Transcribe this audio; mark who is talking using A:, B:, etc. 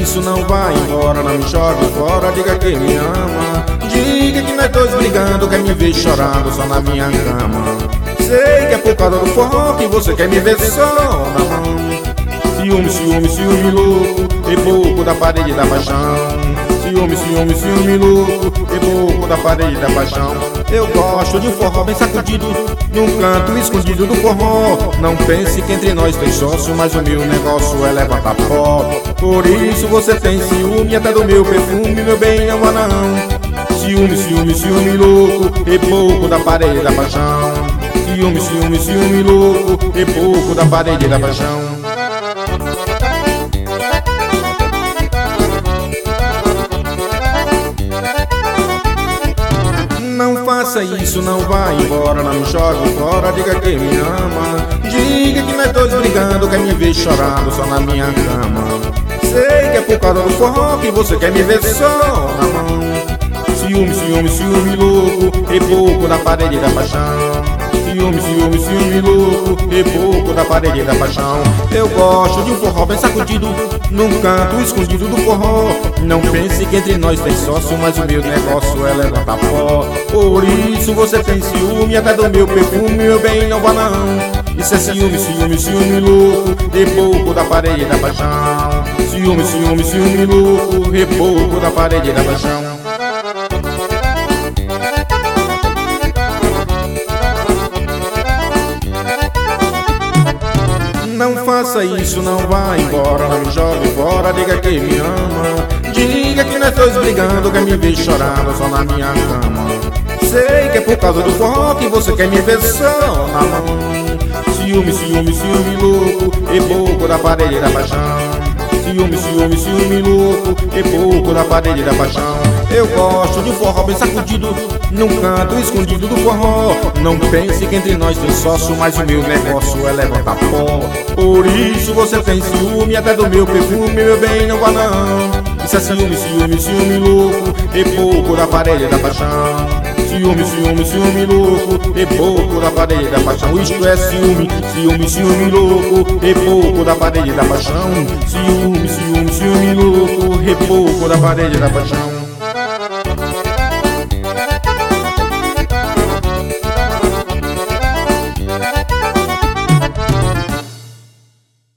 A: isso, não vai embora. Não me jogue fora, diga que me ama. Diga que nós dois brigando, quer me ver chorando só na minha cama. Sei que é por causa do forró que você quer me ver só na mão. Ciúme, ciúme, ciúme louco, reboco da parede da paixão. Ciúme, ciúme, ciúme louco, reboco da parede da paixão. Eu gosto de um forró bem sacudido, num canto escondido do forró. Não pense que entre nós tem sócio, mas o meu negócio é levantar pó. Por isso você tem ciúme até do meu perfume, meu bem, não vá não. Ciúme, ciúme, ciúme louco, reboco da parede da paixão. Ciúme, ciúme, ciúme louco, reboco da parede da paixão. Não faça isso, não vai embora. Não me jogue fora, diga que me ama. Diga que nós dois brigando, quer me ver chorando só na minha cama. Sei que é por causa do forró que você quer me ver só na mão. Ciúme, ciúme, ciúme louco, reboco da parede da paixão. Ciúme, ciúme, ciúme louco, reboco da parede da paixão. Eu gosto de um forró bem sacudido, num canto escondido do forró. Não pense que entre nós tem sócio, mas o meu negócio é levantar pó. Por isso você tem ciúme até do meu perfume, meu bem, não vá não. Isso é ciúme, ciúme, ciúme louco, reboco da parede da paixão. Ciúme, ciúme, ciúme louco, reboco da parede da paixão. Não faça isso, não vai embora. Não me jogue fora, diga que me ama. Diga que nós dois brigando, quer me ver chorando só na minha cama. Sei que é por causa do forró que você quer me ver só na mão. Ciúme, ciúme, ciúme louco, reboco da parede da paixão. Ciúme, ciúme, ciúme louco, reboco da parede da paixão. Eu gosto de um forró bem sacudido, num canto escondido do forró. Não pense que entre nós tem sócio, mas o meu negócio é levantar pó. Por isso você tem ciúme até do meu perfume, meu bem, não vá não. Isso é ciúme, ciúme, ciúme louco, reboco da parede da paixão. Ciúme, ciúme, ciúme louco, reboco da parede da paixão. Isto é ciúme, ciúme, ciúme louco, reboco da parede da paixão. Ciúme, ciúme, ciúme louco, reboco da parede da paixão.